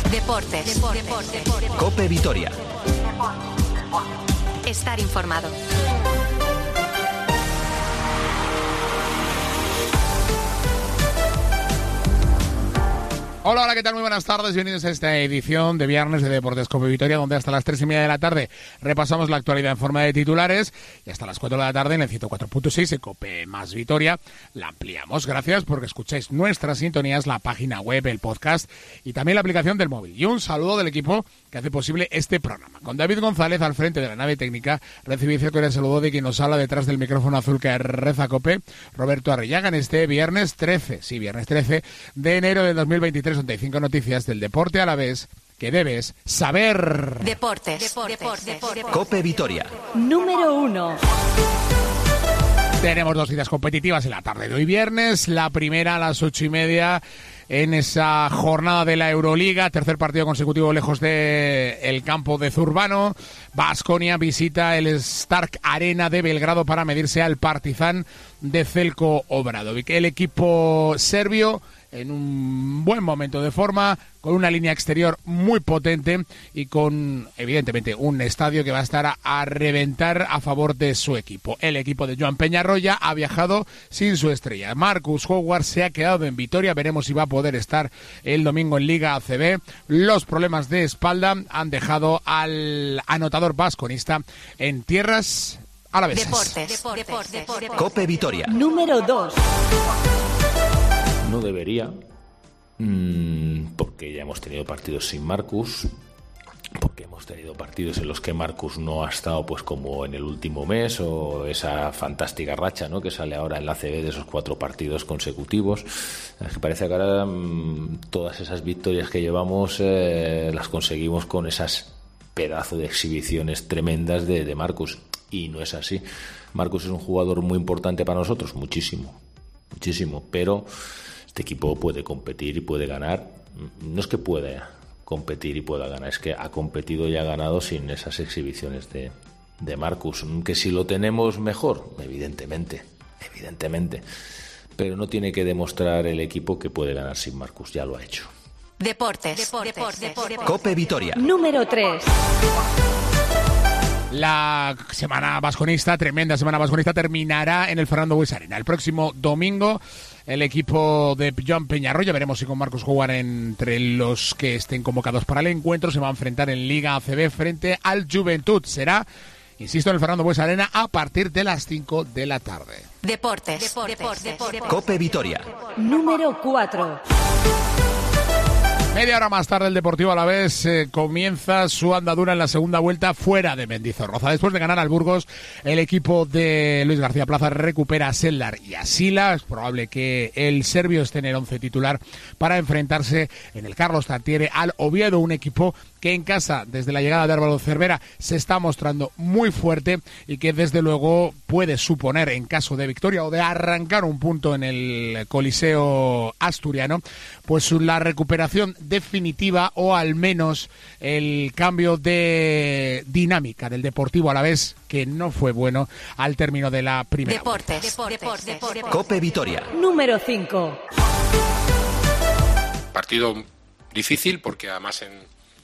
Deportes. COPE Vitoria. Estar informado. Hola, ¿qué tal? Muy buenas tardes, bienvenidos a esta edición de viernes de Deportes COPE Vitoria, donde hasta las 3:30 de la tarde repasamos la actualidad en forma de titulares y hasta las 4 de la tarde en el 104.6 en COPE más Vitoria la ampliamos. Gracias porque escucháis nuestras sintonías, la página web, el podcast y también la aplicación del móvil. Y un saludo del equipo que hace posible este programa. Con David González al frente de la nave técnica, recibid el saludo de quien nos habla detrás del micrófono azul que reza COPE, Roberto Arrillaga, en este viernes 13 de enero de 2023. 35 noticias del deporte alavés que debes saber. Deportes. COPE Vitoria. Número 1. Tenemos dos citas competitivas en la tarde de hoy viernes. La primera a las 8:30 en esa jornada de la Euroliga. Tercer partido consecutivo lejos del campo de Zurbano. Baskonia visita el Stark Arena de Belgrado para medirse al Partizan de Zeljko Obradović. El equipo serbio en un buen momento de forma, con una línea exterior muy potente y con, evidentemente, un estadio que va a estar a reventar a favor de su equipo. El equipo de Joan Peñarroya ha viajado sin su estrella. Marcus Howard se ha quedado en Vitoria, veremos si va a poder estar el domingo en Liga ACB. Los problemas de espalda han dejado al anotador vasconista en tierras alavesas. Deportes. COPE Vitoria. Número 2. No debería, porque ya hemos tenido partidos sin Marcus, porque hemos tenido partidos en los que Marcus no ha estado pues como en el último mes, o esa fantástica racha, ¿no?, que sale ahora en la ACB de esos 4 partidos consecutivos. Es que parece que ahora todas esas victorias que llevamos las conseguimos con esas pedazo de exhibiciones tremendas de Marcus, y no es así. Marcus es un jugador muy importante para nosotros, muchísimo, pero este equipo puede competir y puede ganar. No es que pueda competir y pueda ganar, es que ha competido y ha ganado sin esas exhibiciones de Marcus. Que si lo tenemos mejor, evidentemente, pero no tiene que demostrar el equipo que puede ganar sin Marcus, ya lo ha hecho. Deportes. COPE Vitoria. Número 3. La semana vasconista, tremenda semana vasconista, terminará en el Fernando Bues Arena. El próximo domingo el equipo de Joan Peñarroya, veremos si con Marcus Howard entre los que estén convocados para el encuentro, se va a enfrentar en Liga ACB frente al Juventud. Será, insisto, en el Fernando Bues Arena a partir de las 5 de la tarde. Deportes. COPE Vitoria. Número 4. Media hora más tarde el Deportivo Alavés comienza su andadura en la segunda vuelta fuera de Mendizorroza. Después de ganar al Burgos, el equipo de Luis García Plaza recupera a Sellar y a Sila. Es probable que el serbio esté en el 11 titular para enfrentarse en el Carlos Tartiere al Oviedo, un equipo que en casa, desde la llegada de Álvaro Cervera, se está mostrando muy fuerte y que desde luego puede suponer, en caso de victoria o de arrancar un punto en el Coliseo asturiano, pues la recuperación definitiva o al menos el cambio de dinámica del Deportivo Alavés, que no fue bueno al término de la primera. Deportes. COPE Vitoria. Número 5. Partido difícil porque además en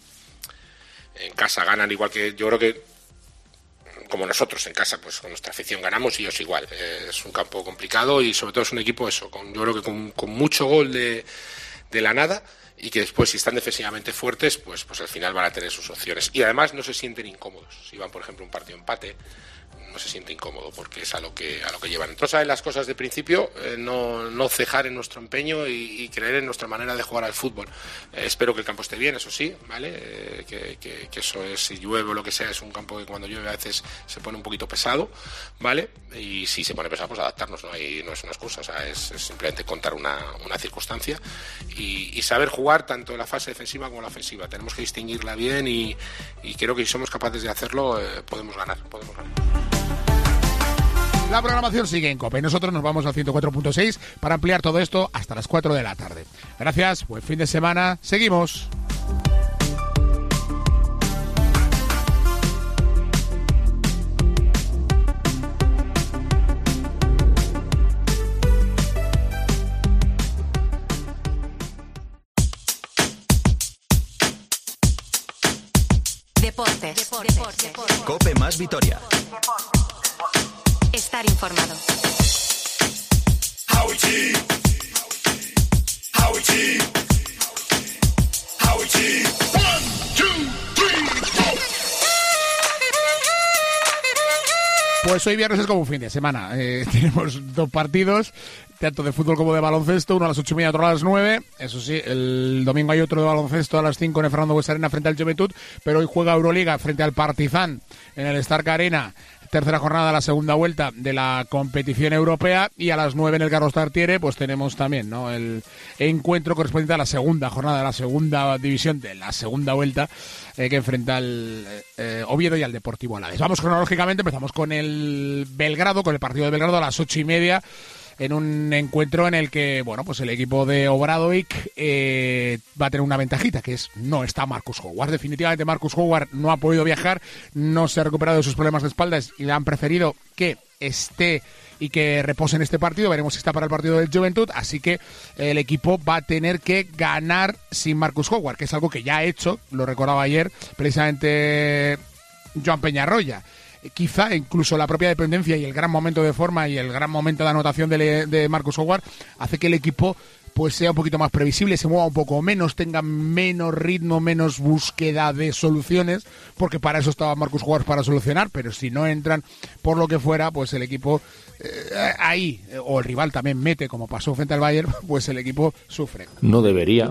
casa ganan, igual que yo creo que como nosotros en casa, pues con nuestra afición ganamos y ellos igual. Es un campo complicado y sobre todo es un equipo yo creo que con mucho gol de la nada, y que después, si están defensivamente fuertes, pues al final van a tener sus opciones. Y además no se sienten incómodos. Si van, por ejemplo, un partido empate, no se siente incómodo porque es a lo que llevan. Entonces, saben las cosas de principio, no cejar en nuestro empeño y creer en nuestra manera de jugar al fútbol. Espero que el campo esté bien, eso sí, ¿vale? Que eso es, si llueve o lo que sea, es un campo que cuando llueve a veces se pone un poquito pesado, ¿vale? Y si se pone pesado, pues adaptarnos, no es una excusa, o sea, es simplemente contar una circunstancia y saber jugar tanto en la fase defensiva como en la ofensiva. Tenemos que distinguirla bien y creo que si somos capaces de hacerlo, podemos ganar. La programación sigue en COPE. Nosotros nos vamos al 104.6 para ampliar todo esto hasta las 4 de la tarde. Gracias, buen fin de semana. Seguimos. Deportes. Cope más Vitoria. Estar informado. Pues hoy viernes es como un fin de semana. Tenemos 2 partidos, tanto de fútbol como de baloncesto, uno a las 8:30, otro a las 9. Eso sí, el domingo hay otro de baloncesto a las 5 en el Fernando Buesa Arena frente al Juventud, pero hoy juega Euroliga frente al Partizan en el Stark Arena. Tercera jornada, la segunda vuelta de la competición europea, y a las 9 en el Carlos Tartiere pues tenemos también, ¿no?, el encuentro correspondiente a la segunda jornada de la segunda división de la segunda vuelta, que enfrenta al Oviedo y al Deportivo Alavés. Vamos cronológicamente, empezamos con el Belgrado, con el partido de Belgrado a las 8:30, en un encuentro en el que, bueno, pues el equipo de Obradovic va a tener una ventajita, que es no está Marcus Howard. Definitivamente Marcus Howard no ha podido viajar, no se ha recuperado de sus problemas de espaldas y le han preferido que esté y que repose en este partido. Veremos si está para el partido del Juventud, así que el equipo va a tener que ganar sin Marcus Howard, que es algo que ya ha hecho, lo recordaba ayer precisamente Joan Peñarroya. Quizá incluso la propia dependencia y el gran momento de forma y el gran momento de anotación de Marcus Howard hace que el equipo pues sea un poquito más previsible, se mueva un poco menos, tenga menos ritmo, menos búsqueda de soluciones, porque para eso estaba Marcus Howard, para solucionar, pero si no entran por lo que fuera, pues el equipo ahí, o el rival también mete, como pasó frente al Bayern, pues el equipo sufre. No debería,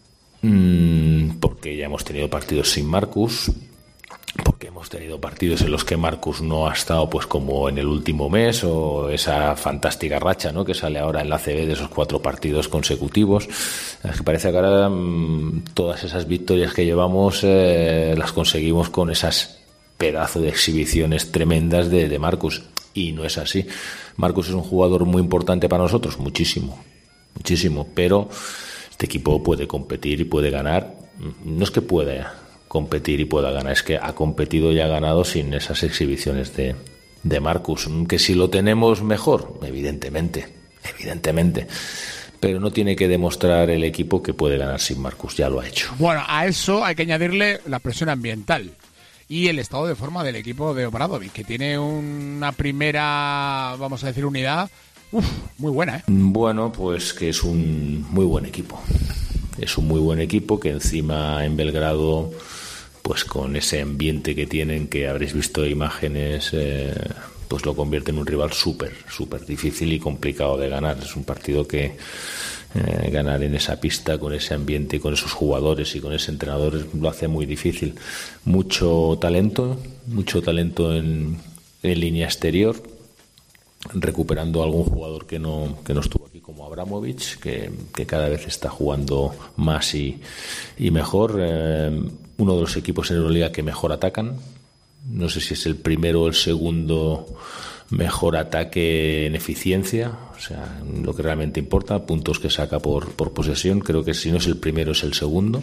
porque ya hemos tenido partidos sin Marcus, porque hemos tenido partidos en los que Marcus no ha estado pues como en el último mes, o esa fantástica racha, ¿no?, que sale ahora en la ACB de esos 4 partidos consecutivos. Es que parece que ahora todas esas victorias que llevamos las conseguimos con esas pedazos de exhibiciones tremendas de Marcus, y no es así. Marcus es un jugador muy importante para nosotros, muchísimo, pero este equipo puede competir y puede ganar. No es que pueda competir y pueda ganar, es que ha competido y ha ganado sin esas exhibiciones de Marcus. Que si lo tenemos mejor, evidentemente, pero no tiene que demostrar el equipo que puede ganar sin Marcus, ya lo ha hecho. Bueno, a eso hay que añadirle la presión ambiental y el estado de forma del equipo de Obradovic, que tiene una primera, vamos a decir, unidad muy buena, ¿eh? Bueno, pues que es un muy buen equipo. Es un muy buen equipo que encima en Belgrado, pues con ese ambiente que tienen, que habréis visto imágenes, pues lo convierte en un rival súper difícil y complicado de ganar. Es un partido que ganar en esa pista, con ese ambiente y con esos jugadores y con ese entrenador, lo hace muy difícil. Mucho talento en línea exterior, recuperando a algún jugador que no estuvo aquí, como Abramovich, que cada vez está jugando más y mejor. Uno de los equipos en Euroliga que mejor atacan, no sé si es el primero o el segundo mejor ataque en eficiencia, o sea, lo que realmente importa, puntos que saca por posesión, creo que si no es el primero es el segundo.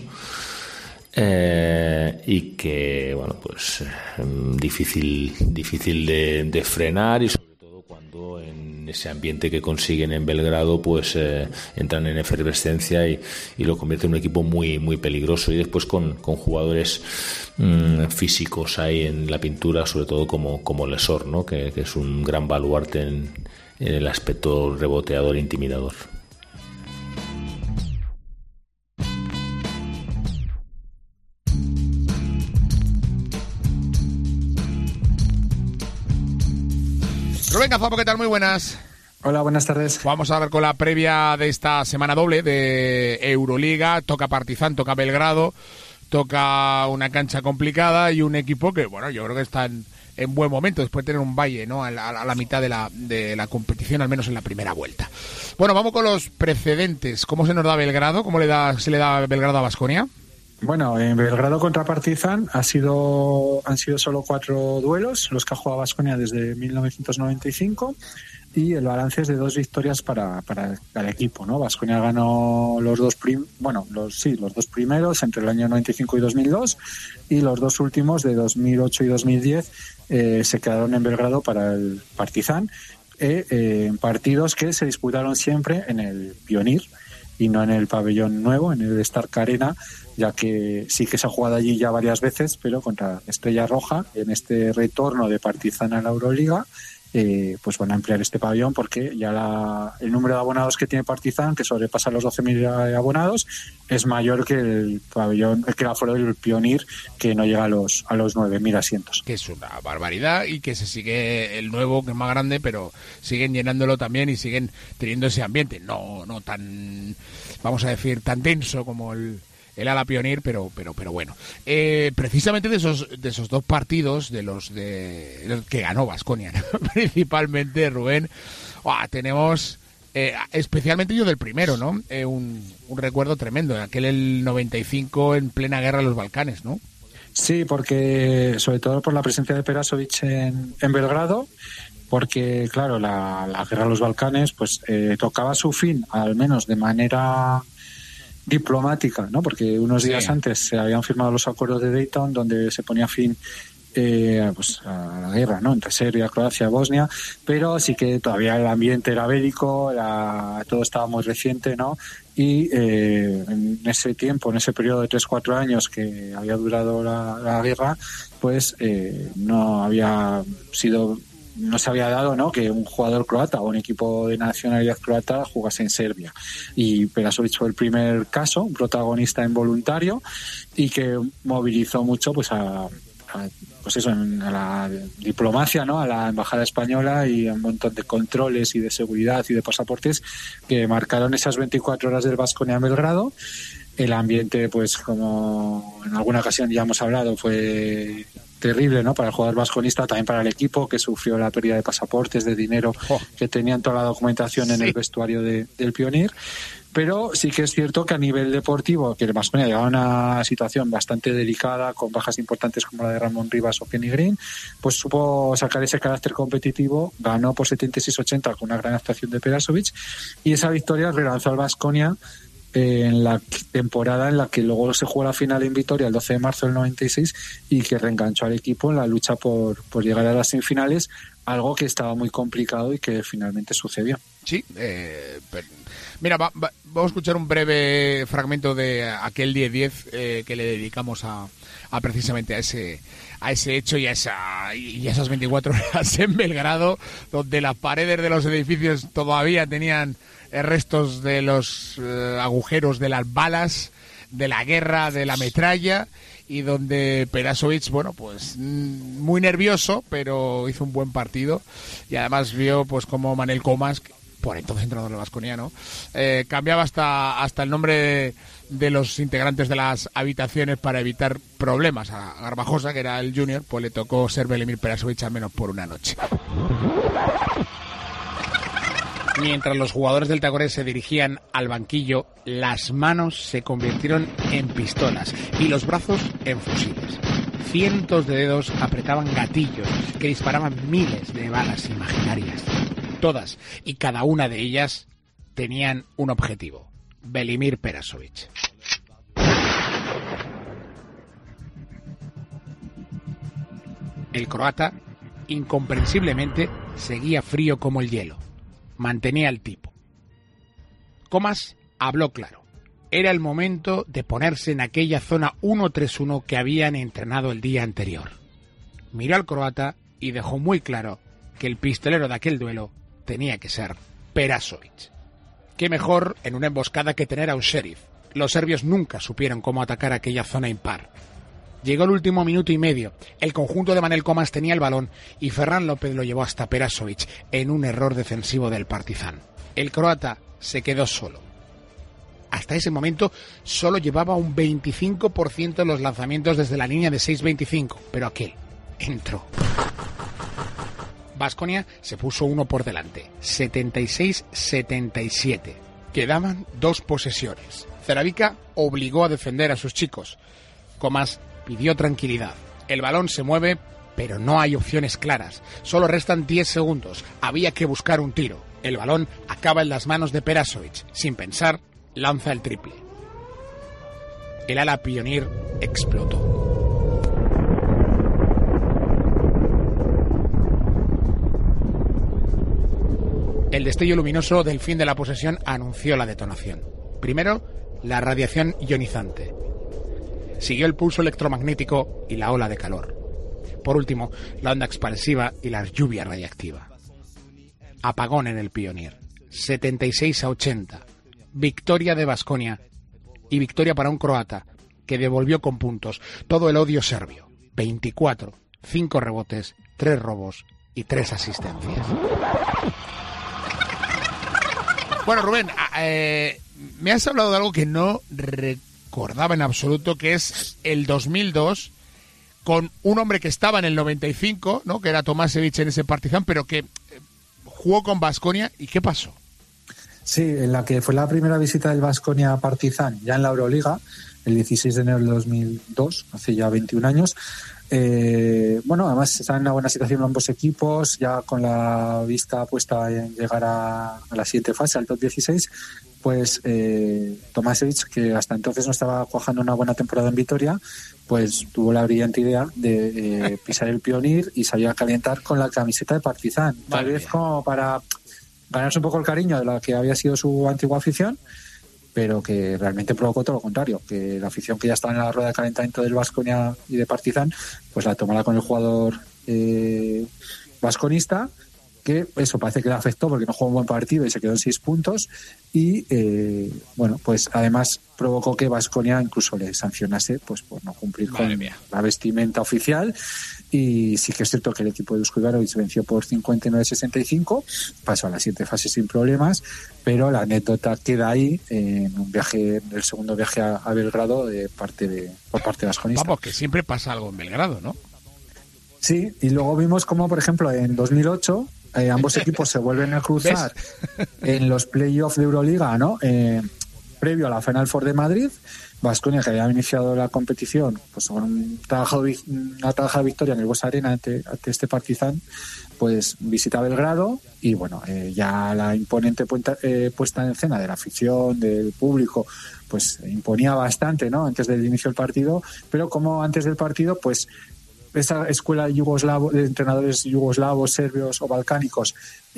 Y que, bueno, pues difícil de frenar, y sobre todo cuando en ese ambiente que consiguen en Belgrado pues entran en efervescencia y lo convierte en un equipo muy peligroso. Y después con jugadores físicos ahí en la pintura, sobre todo como Lesor, ¿no?, que es un gran baluarte en el aspecto reboteador e intimidador. Rubén Gazapo, ¿qué tal? Muy buenas. Hola, buenas tardes. Vamos a ver con la previa de esta semana doble de Euroliga. Toca Partizan, toca Belgrado, toca una cancha complicada y un equipo que, bueno, yo creo que está en buen momento después de tener un valle, ¿no?, a la mitad de la competición, al menos en la primera vuelta. Bueno, vamos con los precedentes. ¿Cómo se nos da Belgrado? ¿Cómo se le da Belgrado a Baskonia? Bueno, en Belgrado contra Partizan han sido solo 4 duelos los que ha jugado Baskonia desde 1995, y el balance es de 2 victorias para el equipo, ¿no? Baskonia ganó los dos primeros entre el año 95 y 2002, y los 2 últimos de 2008 y 2010 se quedaron en Belgrado para el Partizan, en partidos que se disputaron siempre en el Pionir. y no en el pabellón nuevo, en el Stark Arena, ya que sí que se ha jugado allí ya varias veces, pero contra Estrella Roja, en este retorno de Partizan a la Euroliga, pues van a ampliar este pabellón porque ya el número de abonados que tiene Partizan, que sobrepasa los 12.000 abonados, es mayor que el pabellón, que el aforo del Pionir, que no llega a los 9.000 asientos. Que es una barbaridad y que se sigue el nuevo, que es más grande, pero siguen llenándolo también y siguen teniendo ese ambiente, no tan, vamos a decir, tan denso como el ala Pionir, pero bueno. Precisamente de esos dos partidos, de los que ganó Baskonia, ¿no? Principalmente, Rubén, tenemos, especialmente yo del primero, ¿no? Un recuerdo tremendo, aquel el 95 en plena guerra de los Balcanes, ¿no? Sí, porque sobre todo por la presencia de Perasovic en Belgrado, porque claro, la guerra de los Balcanes pues tocaba su fin, al menos de manera diplomática, ¿no? Porque unos días antes se habían firmado los acuerdos de Dayton, donde se ponía fin pues a la guerra, ¿no? Entre Serbia, Croacia, Bosnia, pero sí que todavía el ambiente era bélico, todo estaba muy reciente, ¿no? Y en ese tiempo, en ese periodo de 3-4 años que había durado la guerra, pues no se había dado, ¿no?, que un jugador croata o un equipo de nacionalidad croata jugase en Serbia. Y Perasovic fue el primer caso, un protagonista involuntario, y que movilizó mucho pues a la diplomacia, ¿no?, a la embajada española, y un montón de controles y de seguridad y de pasaportes que marcaron esas 24 horas del Baskonia en Belgrado. El ambiente, pues como en alguna ocasión ya hemos hablado, fue terrible, ¿no?, para el jugador vasconista, también para el equipo, que sufrió la pérdida de pasaportes, de dinero, que tenían toda la documentación en el vestuario del Pionir. Pero sí que es cierto que a nivel deportivo, que el Baskonia llegaba a una situación bastante delicada, con bajas importantes como la de Ramón Rivas o Kenny Green, pues supo sacar ese carácter competitivo, ganó por 76-80 con una gran actuación de Perasovic, y esa victoria relanzó al Baskonia en la temporada en la que luego se jugó la final en Vitoria el 12 de marzo del 96, y que reenganchó al equipo en la lucha por llegar a las semifinales, algo que estaba muy complicado y que finalmente sucedió. Sí, mira, vamos a escuchar un breve fragmento de aquel 10-10 que le dedicamos a precisamente a ese hecho y a esas 24 horas en Belgrado, donde las paredes de los edificios todavía tenían restos de los agujeros de las balas, de la guerra, de la metralla, y donde Perasovic, bueno, pues muy nervioso, pero hizo un buen partido, y además vio pues como Manel Comas, por entonces entrenador de Baskonia, ¿no?, cambiaba hasta el nombre de los integrantes de las habitaciones para evitar problemas. A Garbajosa, que era el junior, pues le tocó ser Velimir Perasovic al menos por una noche. Mientras los jugadores del Tacoret se dirigían al banquillo, las manos se convirtieron en pistolas y los brazos en fusiles. Cientos de dedos apretaban gatillos que disparaban miles de balas imaginarias. Todas y cada una de ellas tenían un objetivo: Velimir Perasovic. El croata, incomprensiblemente, seguía frío como el hielo. Mantenía el tipo. Comas habló claro. Era el momento de ponerse en aquella zona 1-3-1 que habían entrenado el día anterior. Miró al croata y dejó muy claro que el pistolero de aquel duelo tenía que ser Perasovic. Qué mejor en una emboscada que tener a un sheriff. Los serbios nunca supieron cómo atacar aquella zona impar. Llegó el último minuto y medio. El conjunto de Manel Comas tenía el balón y Ferran López lo llevó hasta Perasovic en un error defensivo del Partizan. El croata se quedó solo. Hasta ese momento solo llevaba un 25% de los lanzamientos desde la línea de 6.25, pero aquel entró. Baskonia se puso uno por delante, 76-77. Quedaban 2 posesiones. Ceravica obligó a defender a sus chicos. Comas pidió tranquilidad. El balón se mueve, pero no hay opciones claras. Solo restan 10 segundos. Había que buscar un tiro. El balón acaba en las manos de Perasovic. Sin pensar, lanza el triple. El ala Pionir explotó. El destello luminoso del fin de la posesión anunció la detonación. Primero, la radiación ionizante. Siguió el pulso electromagnético y la ola de calor. Por último, la onda expansiva y la lluvia radiactiva. Apagón en el Pioneer. 76-80. Victoria de Baskonia. Y victoria para un croata, que devolvió con puntos todo el odio serbio. 24, 5 rebotes, 3 robos y 3 asistencias. Bueno, Rubén, me has hablado de algo que no recordaba en absoluto, que es el 2002, con un hombre que estaba en el 95, ¿no? Que era Tomašević en ese Partizan, pero que jugó con Baskonia. ¿Y qué pasó? Sí, en la que fue la primera visita del Baskonia a Partizan, ya en la Euroliga, el 16 de enero del 2002, hace ya 21 años. Bueno, además están en una buena situación ambos equipos, ya con la vista puesta en llegar a la siguiente fase, al top 16, pues Tomašević, que hasta entonces no estaba cuajando una buena temporada en Vitoria, pues tuvo la brillante idea de pisar el Pioneer y salir a calentar con la camiseta de Partizan, tal vez como para ganarse un poco el cariño de la que había sido su antigua afición, pero que realmente provocó todo lo contrario, que la afición que ya estaba en la rueda de calentamiento del Baskonia y de Partizan, pues la tomara con el jugador vasconista, que eso parece que le afectó porque no jugó un buen partido y se quedó en 6 puntos, y bueno, pues además provocó que Baskonia incluso le sancionase pues por no cumplir con la vestimenta oficial. Y sí que es cierto que el equipo de Dusko Ivanović venció por 59-65, pasó a la siguiente fase sin problemas, pero la anécdota queda ahí en un viaje, el segundo viaje a Belgrado por parte de vasconista. Vamos, que siempre pasa algo en Belgrado, ¿no? Sí, y luego vimos como, por ejemplo, en 2008 ambos equipos se vuelven a cruzar en los playoffs de Euroliga, ¿no? Previo a la Final Four de Madrid. Baskonia, que había iniciado la competición pues con una trabajada victoria en el Bosch Arena ante este Partizan, pues visita Belgrado y bueno, ya la imponente puesta en escena de la afición, del público, pues imponía bastante, ¿no? Antes del inicio del partido, pero como antes del partido, pues esa escuela de entrenadores yugoslavos, serbios o balcánicos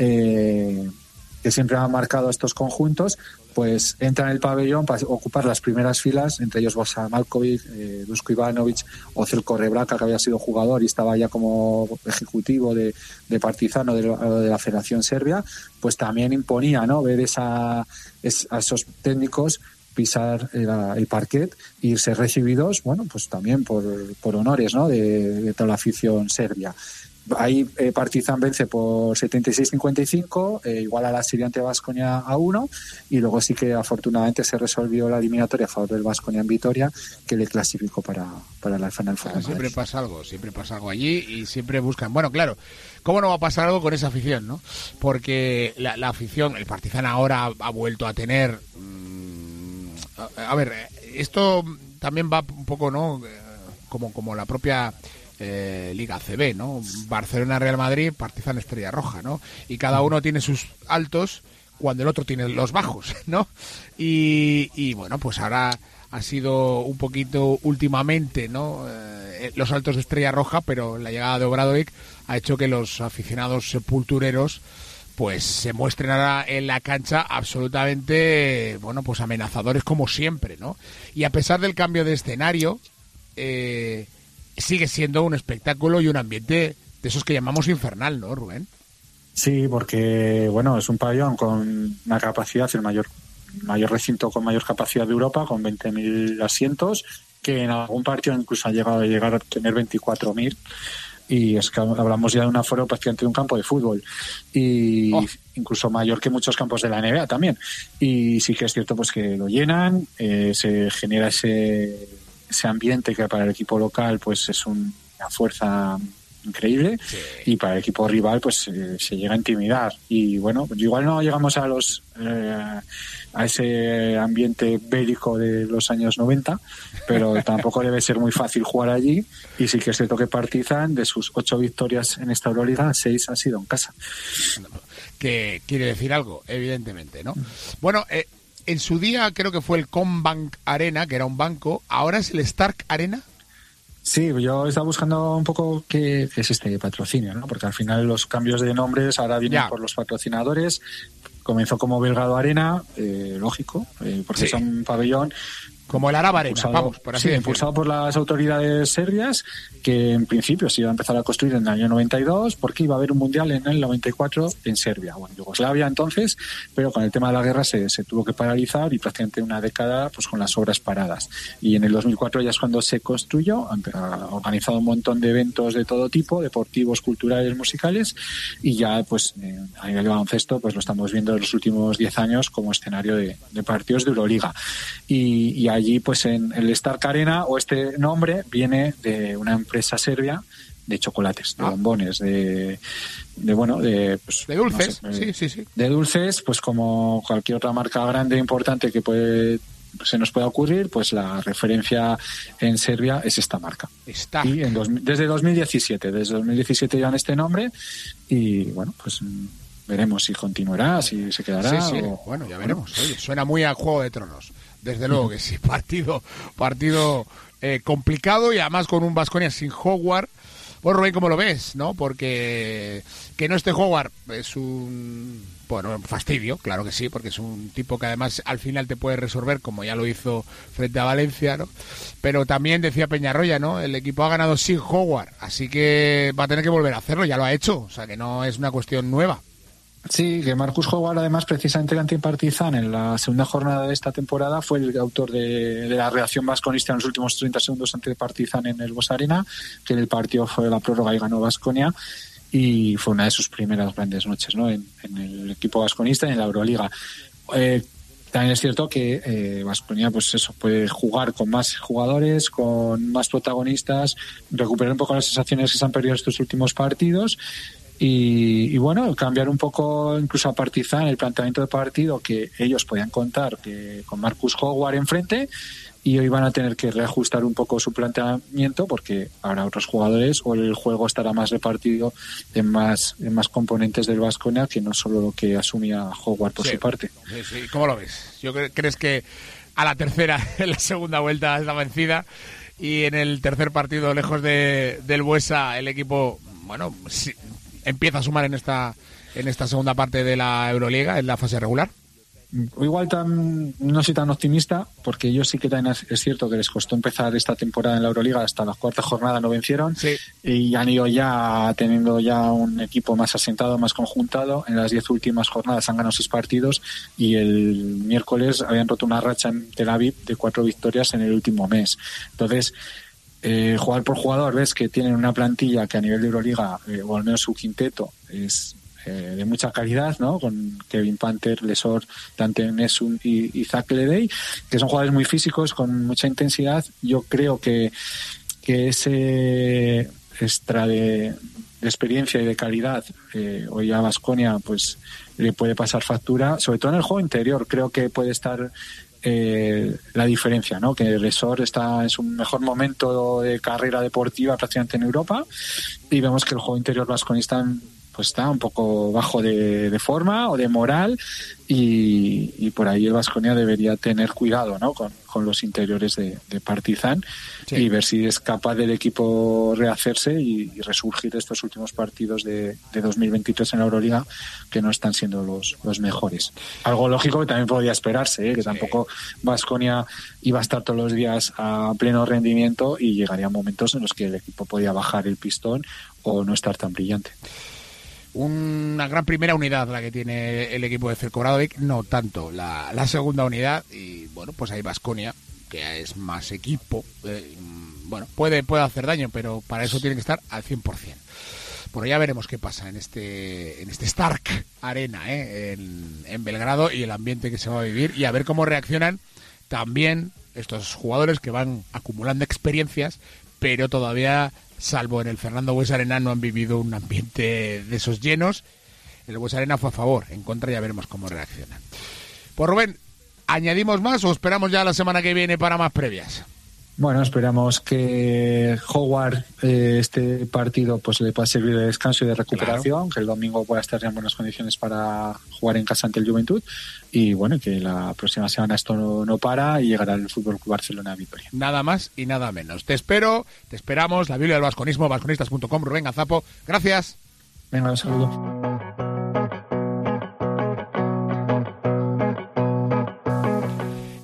que siempre han marcado estos conjuntos, pues entra en el pabellón para ocupar las primeras filas, entre ellos Boša Maljković, Dusko Ivanović o Zeljko Rebraca, que había sido jugador y estaba ya como ejecutivo de Partizan o de la Federación Serbia, pues también imponía, ¿no? Ver a esos técnicos pisar el parquet e irse recibidos, bueno, pues también por honores, ¿no? de toda la afición serbia. Ahí Partizan vence por 76-55, igual a la serie ante Baskonia a 1, y luego sí que afortunadamente se resolvió la eliminatoria a favor del Baskonia en Vitoria, que le clasificó para la Final Four. Siempre pasa algo allí y siempre buscan. Bueno, claro, ¿cómo no va a pasar algo con esa afición, no? Porque la afición, el Partizan ahora ha vuelto a tener... A ver, esto también va un poco, ¿no? Como la propia... Liga ACB, ¿no? Barcelona, Real Madrid, Partizan, Estrella Roja, ¿no? Y cada uno tiene sus altos cuando el otro tiene los bajos, ¿no? Y bueno, pues ahora ha sido un poquito últimamente, ¿no? Los altos de Estrella Roja, pero la llegada de Obradovic ha hecho que los aficionados sepultureros pues se muestren ahora en la cancha absolutamente, bueno, pues amenazadores como siempre, ¿no? Y a pesar del cambio de escenario, sigue siendo un espectáculo y un ambiente de esos que llamamos infernal, ¿no, Rubén? Sí, porque, bueno, es un pabellón con una capacidad, el mayor recinto con mayor capacidad de Europa, con 20.000 asientos, que en algún partido incluso ha llegado a llegar a tener 24.000. Y es que hablamos ya de un aforo prácticamente de un campo de fútbol, y incluso mayor que muchos campos de la NBA también. Y sí que es cierto pues que lo llenan, se genera ese ambiente que para el equipo local pues es una fuerza increíble, sí. Y para el equipo rival pues se llega a intimidar. Y bueno, igual no llegamos a ese ambiente bélico de los años 90, pero tampoco debe ser muy fácil jugar allí. Y sí que es cierto que Partizan, de sus 8 victorias en esta Euroliga, 6 han sido en casa. Que quiere decir algo, evidentemente, ¿no? Bueno, en su día creo que fue el Combank Arena, que era un banco. ¿Ahora es el Stark Arena? Sí, yo estaba buscando un poco qué es este patrocinio, ¿no? Porque al final los cambios de nombres ahora vienen por los patrocinadores. comenzó como Belgrado Arena, lógico, porque es un pabellón como el Araba Arena, vamos, por así decirlo. Impulsado por las autoridades serbias, que en principio se iba a empezar a construir en el año 92, porque iba a haber un mundial en el 94 en Serbia, bueno, Yugoslavia entonces, pero con el tema de la guerra se tuvo que paralizar y prácticamente una década pues con las obras paradas. Y en el 2004 ya es cuando se construyó, ha organizado un montón de eventos de todo tipo, deportivos, culturales, musicales, y ya pues a nivel de baloncesto pues lo estamos viendo en los últimos 10 años como escenario de partidos de Euroliga. Y allí pues en el Stark Arena, o este nombre viene de una empresa serbia de chocolates, de bombones, de dulces, no sé, sí. De dulces, pues como cualquier otra marca grande importante que se nos pueda ocurrir, pues la referencia en Serbia es esta marca. Está. Y desde 2017 llevan este nombre y bueno, pues veremos si continuará, si se quedará. Sí. O, bueno, ya veremos. Oye, suena muy a Juego de Tronos. Desde luego que sí, partido complicado y además con un Baskonia sin Howard. Bueno, Rubén, ¿cómo lo ves? ¿No? Porque que no esté Howard es un fastidio, claro que sí, porque es un tipo que además al final te puede resolver, como ya lo hizo frente a Valencia, ¿no? Pero también decía Peñarroya, ¿no? El equipo ha ganado sin Howard, así que va a tener que volver a hacerlo, ya lo ha hecho, o sea que no es una cuestión nueva. Sí, que Marcus Howard, además, precisamente ante Partizan en la segunda jornada de esta temporada, fue el autor de la reacción vasconista en los últimos 30 segundos ante Partizan en el Bues Arena, que el partido fue la prórroga y ganó Baskonia, y fue una de sus primeras grandes noches, ¿no? en el equipo vasconista y en la Euroliga. También es cierto que Baskonia pues eso, puede jugar con más jugadores, con más protagonistas, recuperar un poco las sensaciones que se han perdido estos últimos partidos. Y bueno, cambiar un poco incluso a Partizan el planteamiento de partido, que ellos podían contar con Marcus Howard enfrente, y hoy van a tener que reajustar un poco su planteamiento porque habrá otros jugadores o el juego estará más repartido en más componentes del Baskonia que no solo lo que asumía Howard por su parte. Sí. ¿Cómo lo ves? ¿Crees que a la tercera, en la segunda vuelta, es la vencida y en el tercer partido, lejos del Buesa, el equipo, bueno, sí, empieza a sumar en esta segunda parte de la Euroliga, en la fase regular? Igual no soy tan optimista, porque ellos sí que es cierto que les costó empezar esta temporada en la Euroliga, hasta la cuarta jornada no vencieron, sí. Y han ido ya teniendo ya un equipo más asentado, más conjuntado. En las 10 últimas jornadas han ganado 6 partidos y el miércoles habían roto una racha en Tel Aviv de 4 victorias en el último mes. Entonces, jugador por jugador, ves que tienen una plantilla que a nivel de Euroliga, o al menos su quinteto, es de mucha calidad, ¿no? Con Kevin Panther, Lesor, Dante Nessun y Zach Ledey, que son jugadores muy físicos, con mucha intensidad. Yo creo que ese extra de experiencia y de calidad hoy a Baskonia pues le puede pasar factura, sobre todo en el juego interior. Creo que puede estar la diferencia, ¿no? Que Resor está en su mejor momento de carrera deportiva prácticamente en Europa, y vemos que el juego interior vasconista pues está un poco bajo de forma o de moral, y por ahí el Baskonia debería tener cuidado, ¿no? con los interiores de Partizan, sí. Y ver si es capaz del equipo rehacerse y resurgir de estos últimos partidos de 2023 en la Euroliga, que no están siendo los mejores. Algo lógico que también podía esperarse, que sí. Tampoco Baskonia iba a estar todos los días a pleno rendimiento, y llegarían momentos en los que el equipo podía bajar el pistón o no estar tan brillante. Una gran primera unidad la que tiene el equipo de Zeljko Obradović, no tanto la segunda unidad, y bueno, pues hay Baskonia, que es más equipo, bueno, puede hacer daño, pero para eso tiene que estar al 100%. Bueno, ya veremos qué pasa en este Stark Arena, en Belgrado, y el ambiente que se va a vivir, y a ver cómo reaccionan también estos jugadores que van acumulando experiencias, pero todavía, salvo en el Fernando Bues Arena, no han vivido un ambiente de esos llenos. El Bues Arena fue a favor, en contra ya veremos cómo reaccionan. Pues Rubén, ¿añadimos más o esperamos ya la semana que viene para más previas? Bueno, esperamos que Howard este partido pues le pueda servir de descanso y de recuperación, claro. Que el domingo pueda estar en buenas condiciones para jugar en casa ante el Juventud, y bueno, que la próxima semana esto no para y llegará el FC Barcelona a Vitoria. Nada más y nada menos. Te esperamos, la Biblia del Vasconismo, vasconistas.com. Rubén Gazapo, gracias. Venga, un saludo.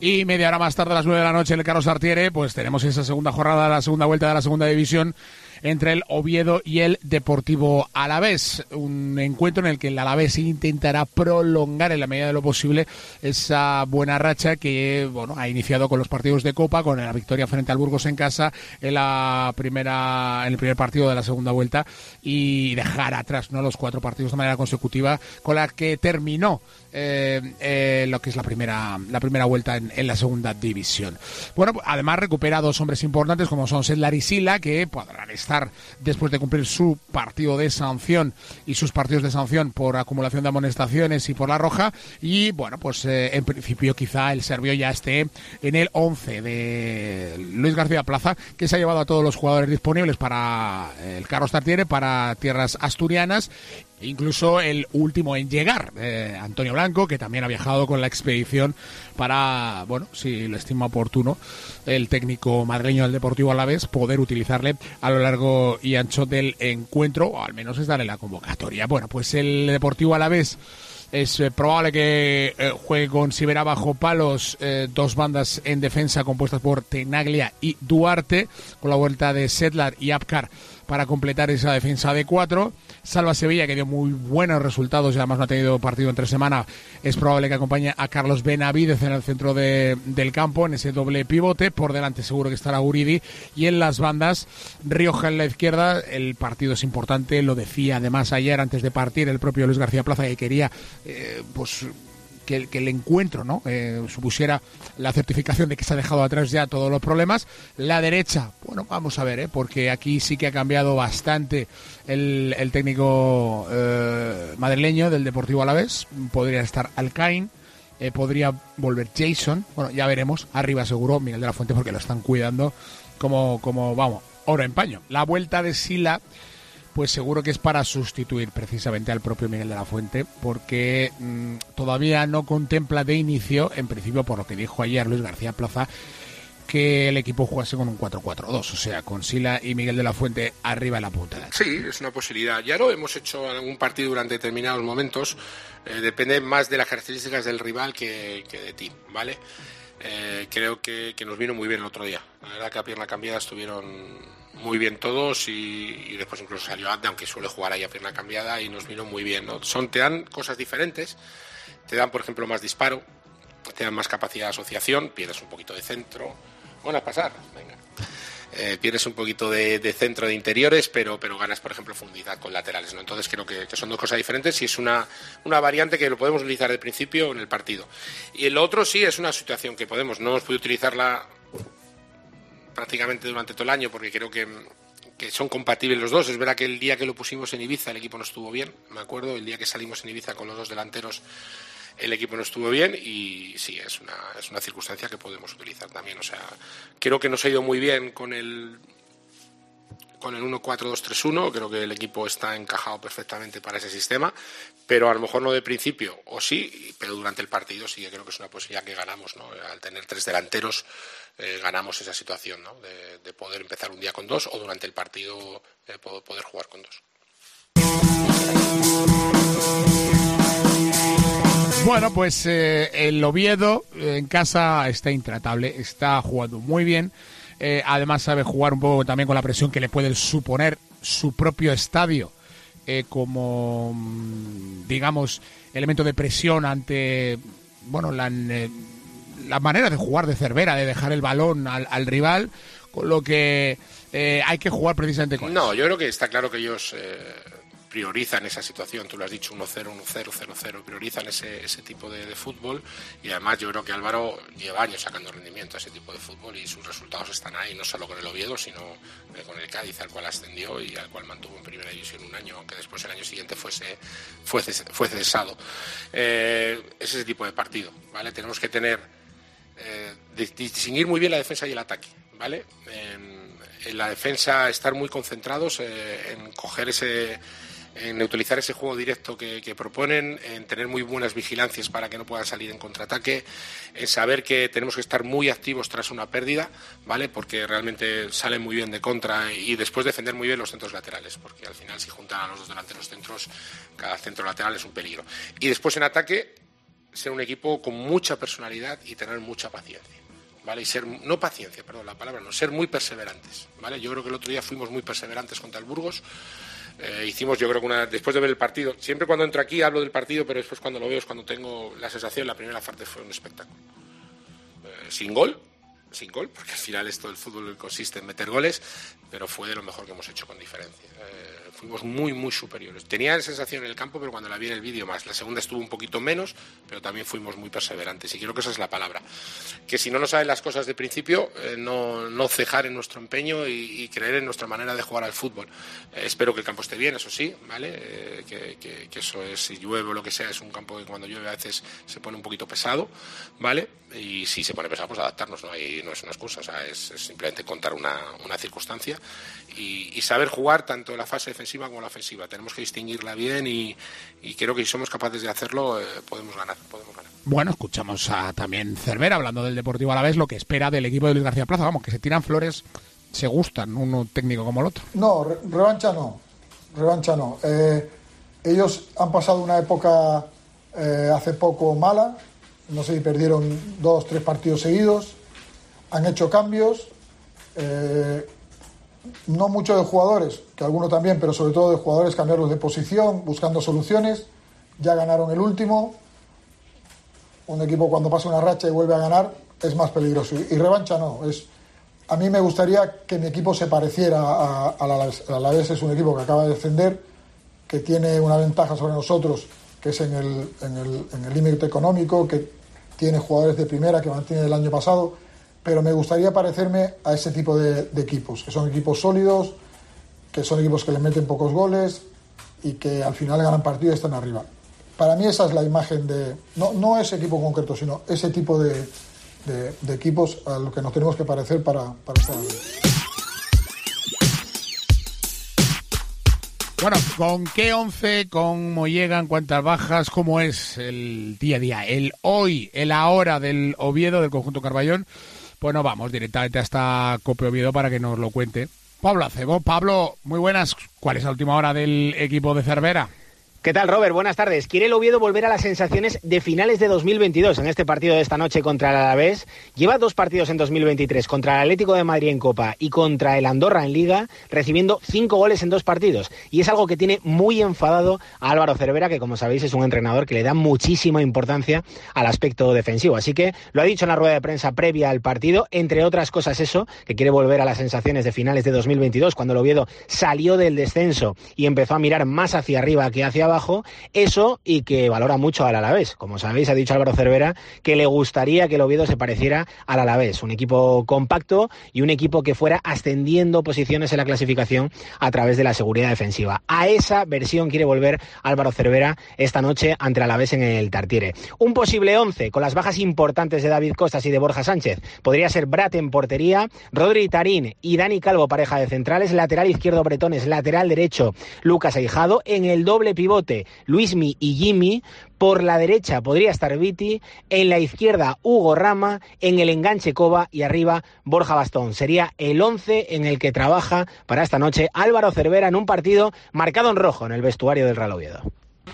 Y media hora más tarde, a las 9 de la noche, en el Carlos Tartiere, pues tenemos esa segunda jornada, la segunda vuelta de la segunda división entre el Oviedo y el Deportivo Alavés. Un encuentro en el que el Alavés intentará prolongar en la medida de lo posible esa buena racha que ha iniciado con los partidos de Copa, con la victoria frente al Burgos en casa en el primer partido de la segunda vuelta, y dejar atrás los 4 partidos de manera consecutiva con la que terminó lo que es la primera vuelta en la segunda división. Bueno, además recupera 2 hombres importantes como son Sedlar y Sila, que podrán estar después de cumplir su partido de sanción y sus partidos de sanción por acumulación de amonestaciones y por la roja, y bueno, pues en principio quizá el serbio ya esté en el 11 de Luis García Plaza, que se ha llevado a todos los jugadores disponibles para el Carlos Tartiere, para tierras asturianas. Incluso el último en llegar, Antonio Blanco, que también ha viajado con la expedición para, si lo estima oportuno, el técnico madrileño del Deportivo Alavés, poder utilizarle a lo largo y ancho del encuentro, o al menos estar en la convocatoria. Bueno, pues el Deportivo Alavés es probable que juegue con Sibera bajo palos, 2 bandas en defensa compuestas por Tenaglia y Duarte, con la vuelta de Sedlar y Apcar para completar esa defensa de 4. Salva Sevilla, que dio muy buenos resultados y además no ha tenido partido entre semana, es probable que acompañe a Carlos Benavides en el centro del campo, en ese doble pivote. Por delante seguro que estará Uridi, y en las bandas Rioja en la izquierda. El partido es importante, lo decía además ayer antes de partir el propio Luis García Plaza, que quería que el encuentro supusiera la certificación de que se ha dejado atrás ya todos los problemas. La derecha, vamos a ver, porque aquí sí que ha cambiado bastante el técnico madrileño del Deportivo Alavés. Podría estar Alcaín, podría volver Jason, ya veremos. Arriba seguro Miguel de la Fuente, porque lo están cuidando como oro en paño. La vuelta de Sila, pues seguro que es para sustituir precisamente al propio Miguel de la Fuente, porque todavía no contempla de inicio, en principio por lo que dijo ayer Luis García Plaza, que el equipo jugase con un 4-4-2, o sea, con Sila y Miguel de la Fuente arriba en la punta. Sí, es una posibilidad. Ya lo hemos hecho en algún partido durante determinados momentos. Depende más de las características del rival que de ti, ¿vale? Creo que nos vino muy bien el otro día. La verdad que a pierna cambiada estuvieron muy bien todos, y después incluso salió Abde, aunque suele jugar ahí a pierna cambiada, y nos vino muy bien, ¿no? Te dan cosas diferentes, te dan, por ejemplo, más disparo, te dan más capacidad de asociación, pierdes un poquito de centro. Bueno, a pasar, venga. Pierdes un poquito de centro de interiores, pero ganas, por ejemplo, profundidad con laterales, ¿no? Entonces creo que son 2 cosas diferentes, y es una variante que lo podemos utilizar de principio en el partido. Y el otro sí es una situación que no hemos podido utilizarla prácticamente durante todo el año, porque creo que son compatibles los dos. Es verdad que el día que lo pusimos en Ibiza el equipo no estuvo bien, me acuerdo, el día que salimos en Ibiza con los 2 delanteros el equipo no estuvo bien, y sí, es una circunstancia que podemos utilizar también. O sea, creo que nos ha ido muy bien con el 1-4-2-3-1, creo que el equipo está encajado perfectamente para ese sistema, pero a lo mejor no de principio, o sí, pero durante el partido sí que creo que es una posibilidad que ganamos, ¿no? Al tener 3 delanteros ganamos esa situación, ¿no? De poder empezar un día con 2, o durante el partido poder jugar con 2. Bueno, pues el Oviedo en casa está intratable, está jugando muy bien. Además sabe jugar un poco también con la presión que le puede suponer su propio estadio como, digamos, elemento de presión ante la manera de jugar de Cervera, de dejar el balón al rival, con lo que hay que jugar precisamente con eso. Yo creo que está claro que ellos priorizan esa situación, tú lo has dicho, 1-0, 1-0, 0-0, priorizan ese tipo de fútbol, y además yo creo que Álvaro lleva años sacando rendimiento a ese tipo de fútbol, y sus resultados están ahí, no solo con el Oviedo, sino con el Cádiz, al cual ascendió y al cual mantuvo en primera división un año, aunque después el año siguiente fue cesado. Es ese tipo de partido, ¿vale? Tenemos que distinguir muy bien la defensa y el ataque, ¿vale? En la defensa estar muy concentrados en coger en neutralizar ese juego directo que proponen, en tener muy buenas vigilancias para que no puedan salir en contraataque, en saber que tenemos que estar muy activos tras una pérdida, ¿vale? Porque realmente salen muy bien de contra, y después defender muy bien los centros laterales, porque al final si juntan a los 2 delanteros centros, cada centro lateral es un peligro. Y después en ataque, ser un equipo con mucha personalidad y tener mucha paciencia, ¿vale? Y ser, no paciencia, perdón, la palabra no, ser muy perseverantes, ¿vale? Yo creo que el otro día fuimos muy perseverantes contra el Burgos. Hicimos, yo creo que después de ver el partido, siempre cuando entro aquí hablo del partido, pero después cuando lo veo es cuando tengo la sensación, la primera parte fue un espectáculo. Sin gol, porque al final esto del fútbol consiste en meter goles, pero fue de lo mejor que hemos hecho con diferencia. Fuimos muy, muy superiores. Tenía la sensación en el campo, pero cuando la vi en el vídeo más. La segunda estuvo un poquito menos, pero también fuimos muy perseverantes, y creo que esa es la palabra. Que si no saben las cosas de principio, no cejar en nuestro empeño y creer en nuestra manera de jugar al fútbol. Espero que el campo esté bien, eso sí, ¿vale? Que eso es, si llueve o lo que sea, es un campo que cuando llueve a veces se pone un poquito pesado, ¿vale? Y si se pone pesado, pues adaptarnos, no es una excusa, o sea, es simplemente contar una circunstancia y saber jugar tanto en la fase defensiva como en la ofensiva. Tenemos que distinguirla bien y creo que si somos capaces de hacerlo, podemos ganar. Bueno, escuchamos a también Cervera hablando del Deportivo Alavés, lo que espera del equipo de Luis García Plaza. Vamos, que se tiran flores, se gustan, uno técnico como el otro. No, revancha no. Ellos han pasado una época hace poco mala, no sé si perdieron 2-3 partidos seguidos, han hecho cambios, no mucho de jugadores, que algunos también, pero sobre todo de jugadores cambiarlos de posición, buscando soluciones. Ya ganaron el último. Un equipo cuando pasa una racha y vuelve a ganar es más peligroso. Y revancha no. A mí me gustaría que mi equipo se pareciera al Alavés. El Alavés es un equipo que acaba de descender, que tiene una ventaja sobre nosotros, que es en el límite económico, que tiene jugadores de primera que mantiene el año pasado, pero me gustaría parecerme a ese tipo de equipos, que son equipos sólidos, que son equipos que le meten pocos goles y que al final ganan partidos y están arriba. Para mí esa es la imagen de, no ese equipo concreto, sino ese tipo de equipos a los que nos tenemos que parecer para estar arriba. Bueno, ¿con qué 11, cómo llegan, cuántas bajas, cómo es el día a día, el hoy, el ahora del Oviedo, del conjunto Carballón? Bueno, vamos directamente hasta Cope Oviedo para que nos lo cuente Pablo Acebo. Pablo, muy buenas. ¿Cuál es la última hora del equipo de Cervera? ¿Qué tal, Robert? Buenas tardes. Quiere el Oviedo volver a las sensaciones de finales de 2022 en este partido de esta noche contra el Alavés. Lleva 2 partidos en 2023, contra el Atlético de Madrid en Copa y contra el Andorra en Liga, recibiendo 5 goles en 2 partidos. Y es algo que tiene muy enfadado a Álvaro Cervera, que como sabéis es un entrenador que le da muchísima importancia al aspecto defensivo. Así que lo ha dicho en la rueda de prensa previa al partido, entre otras cosas eso, que quiere volver a las sensaciones de finales de 2022, cuando el Oviedo salió del descenso y empezó a mirar más hacia arriba que hacia abajo. Eso, y que valora mucho al Alavés. Como sabéis, ha dicho Álvaro Cervera que le gustaría que el Oviedo se pareciera al Alavés, un equipo compacto y un equipo que fuera ascendiendo posiciones en la clasificación a través de la seguridad defensiva. A esa versión quiere volver Álvaro Cervera esta noche ante el Alavés en el Tartiere. Un posible 11 con las bajas importantes de David Costas y de Borja Sánchez. Podría ser Brat en portería, Rodri Tarín y Dani Calvo pareja de centrales, lateral izquierdo Bretones, lateral derecho Lucas Aijado, en el doble pivote Luismi y Jimmy, por la derecha podría estar Viti, en la izquierda Hugo Rama, en el enganche Coba y arriba Borja Bastón. Sería el 11 en el que trabaja para esta noche Álvaro Cervera en un partido marcado en rojo en el vestuario del Real Oviedo.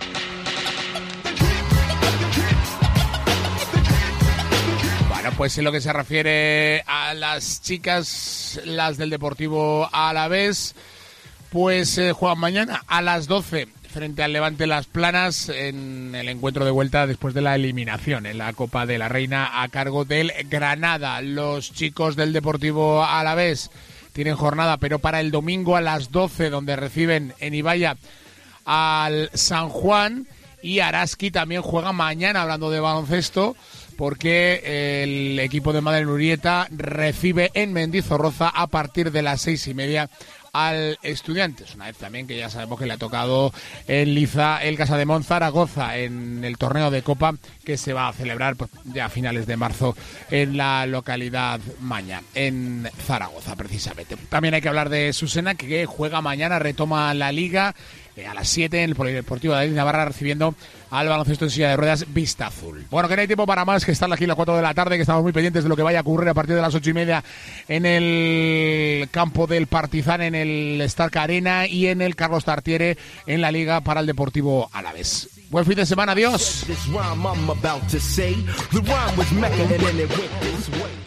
Bueno, pues en lo que se refiere a las chicas, las del Deportivo Alavés, pues juegan mañana a las 12 frente al Levante Las Planas en el encuentro de vuelta después de la eliminación en la Copa de la Reina a cargo del Granada. Los chicos del Deportivo Alavés tienen jornada, pero para el domingo a las 12, donde reciben en Ibaya al San Juan, y Araski también juega mañana, hablando de baloncesto, porque el equipo de Madre Nurieta recibe en Mendizorroza a partir de las 6:30 al Estudiantes, una vez también que ya sabemos que le ha tocado en liza el Casademont Zaragoza en el torneo de Copa que se va a celebrar pues, ya a finales de marzo en la localidad Maña, en Zaragoza precisamente. También hay que hablar de Susena, que juega mañana, retoma la Liga a las 7 en el Polideportivo de Navarra, recibiendo al baloncesto en silla de ruedas Vista Azul. Bueno, que no hay tiempo para más, que están aquí a las 4 de la tarde, que estamos muy pendientes de lo que vaya a ocurrir a partir de las 8:30 en el campo del Partizan, en el Stark Arena y en el Carlos Tartiere en la Liga para el Deportivo Alavés. Buen fin de semana, adiós. This rhyme I'm about to say, the rhyme was Mecca and then it went this way.